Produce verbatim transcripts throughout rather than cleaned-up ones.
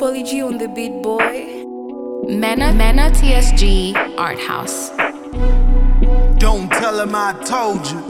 Polly G on the beat, boy. Mena Mena T S G Art House. Don't tell him I told you.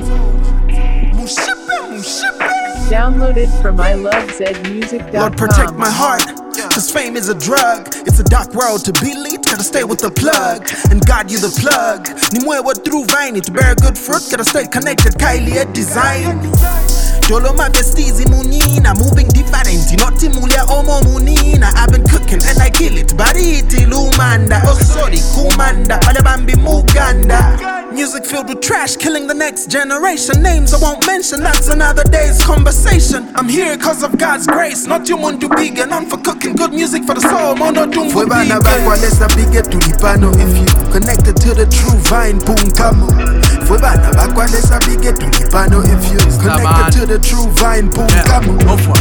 Downloaded from I love zed music dot com. Lord, protect my heart, cause fame is a drug. It's a dark world to be lit, gotta stay with the plug. And God, you the plug. Nimwewa through vine, to bear good fruit, gotta stay connected, Kylie at design. Dolo my besties munina, moving different, not timulia omo munina. I've been cooking and I kill it, bariti lumanda. Oh sorry, kumanda, alabambi muganda. Music filled with trash, killing the next generation. Names I won't mention, that's another day's conversation. I'm here cause of God's grace, not you want to big and on for cooking good music for the soul. Mono doom for big. If you connected to the true vine, boom, come on. If you connected to the true vine, boom, come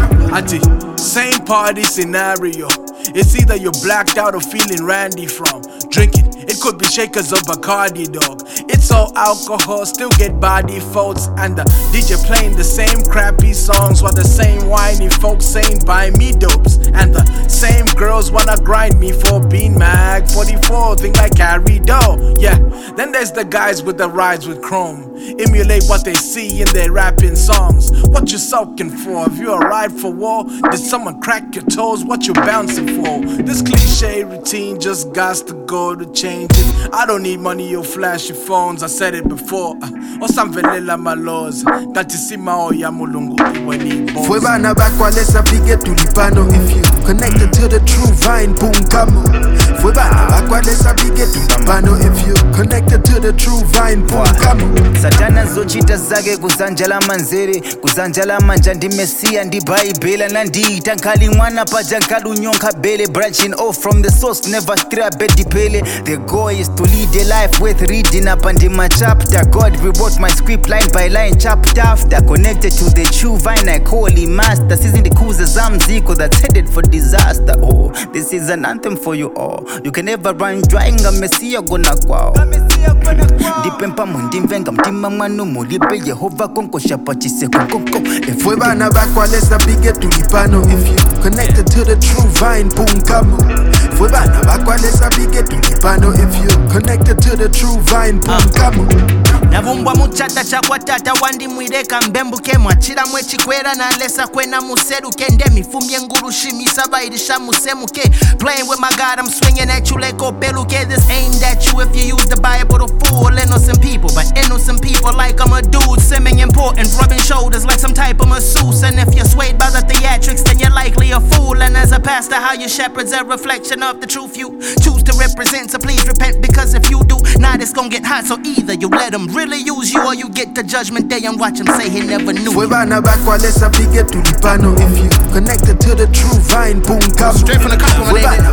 on. Same party scenario. It's either you're blacked out or feeling randy from drinking. It could be shakers or Bacardi, dog. It's all alcohol, still get body faults. And the D J playing the same crappy songs while the same whiny folks saying buy me dopes. And the same girls wanna grind me for being mag forty-four, think I carry dough. Yeah, then there's the guys with the rides with chrome. Emulate what they see in their rapping songs. What you sulking for? If you're a ride for war, did someone crack your toes? What you bouncing for? This cliche routine just got to go to change it. I don't need money or flashy phones, I said it before. Or some velela my laws. Tatisima o ya mulungu iweni boss. Fue bana bakwa lesa bige tulipano. If you connected to the true vine, boom, come on. Fue bana bakwa lesa bige tulipano. If you connected to the true vine, boom, come on. Satana zochita zake kuzanjala manzere, kuzanjala manja ndi Mesia ndi Bible nandiita nkali mwana paja nkali unyonka bele, branching off from the source, never stray bedi pele. The goal is to lead a life worth reading up and in my chapter. God rewrote my script line by line, chapter after. Connected to the true vine, I call him master. Season the kuza zamziko that's headed for disaster. Oh, this is an anthem for you all. You can never run dry, nga Mesia gonna kwao. Dipempa mundi mvenga mtima mwanu mulibe Yehova konko shapachise konko. Fue bana bakwa lesa bige tulipano. If you connected to the true vine, boom, come on. Fue bana bakwa lesa bige tulipano. If you connected to the true vine, boom, come on. Navumbwa muchata chakwa tata wandi mwireka mbembuke mwachira mwechikwera na lesa kwena museruke nde mifumye ngurushimisa bairisha musemuke. Playing with my God, I'm swinging at you like opeluke. This aimed at you if you use the Bible to fool innocent people, but innocent people like I'm a dude simming important, rubbing shoulders like some type of masseuse. And if you're swayed by the theatrics, then you're likely a fool. And as a pastor, how you shepherd's a reflection of the truth you choose to represent. So please repent, because if you do, now it's gonna get hot. So either you let him really use you, or you get the judgment day and watch him say he never knew you. If you connected to the true vine, boom, come. Straight from the cup of my name.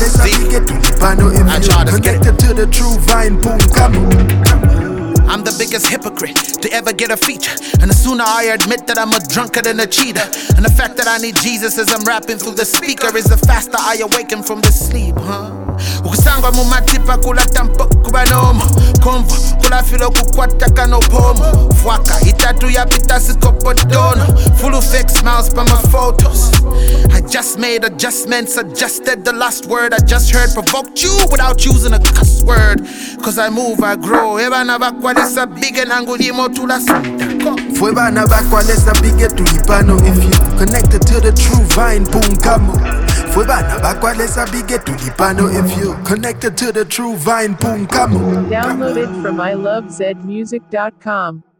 If you connected to the true vine, boom, come. I'm the biggest hypocrite to ever get a feature, and the sooner I admit that I'm a drunkard and a cheater, and the fact that I need Jesus as I'm rapping through the speaker is the faster I awaken from this sleep, huh? Ukusangwa mumatipa kula tampo kubanomo konvo kula filo kukwata kano pomo fwaka itatu ya pitasi kopodono full of fake smiles by my photos. I just made adjustments, adjusted the last word I just heard provoked you without using a cuss word. Cause I move, I grow. Eba na bakwa lesa bige nangu limo tula sunda. Fue bana bakwa lesa bige tulipano. If you connected to the true vine, boom, come on. Fue bana bakwa lesa bige tulipano. If you connected to the true vine, boom, come on. Downloaded from I love zed music dot com.